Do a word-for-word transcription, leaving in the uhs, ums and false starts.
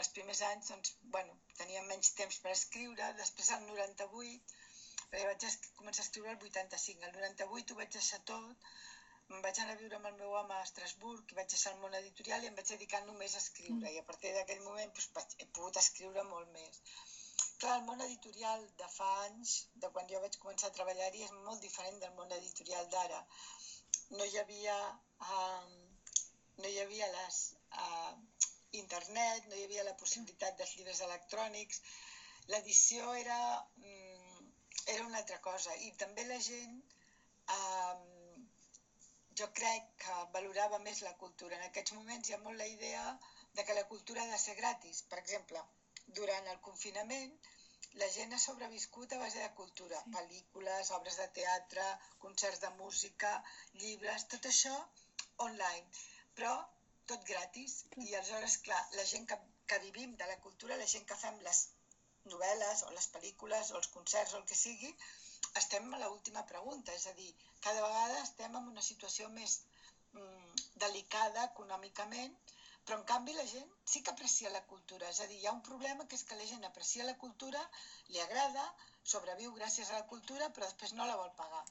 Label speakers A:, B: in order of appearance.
A: els primers anys doncs, bueno, tenia menys temps per escriure. Després, al noranta-vuit, perquè vaig començar a escriure el vuitanta-cinc, al noranta-vuit ho vaig deixar tot, em vaig anar a viure amb el meu home a Estrasburg, i vaig deixar el món editorial i em vaig dedicar només a escriure, i a partir d'aquell moment doncs, he pogut escriure molt més. Clar, el món editorial de fa anys, de quan jo vaig començar a treballar-hi, és molt diferent del món editorial d'ara. No hi havia, uh, no hi havia les, uh, internet, no hi havia la possibilitat dels llibres electrònics, l'edició era, um, era una altra cosa, i també la gent, uh, jo crec que valorava més la cultura. En aquests moments hi ha molt la idea de que la cultura ha de ser gratis. Per exemple, durant el confinament, la gent ha sobreviscut a base de cultura, sí. Pel·lícules, obres de teatre, concerts de música, llibres, tot això online, però tot gratis. I aleshores, clar, la gent que, que vivim de la cultura, la gent que fem les novel·les o les pel·lícules o els concerts o el que sigui, estem a l'última pregunta, és a dir, cada vegada estem en una situació més mm, delicada econòmicament, però en canvi la gent sí que aprecia la cultura, és a dir, hi ha un problema que és que la gent aprecia la cultura, li agrada, sobreviu gràcies a la cultura, però després no la vol pagar.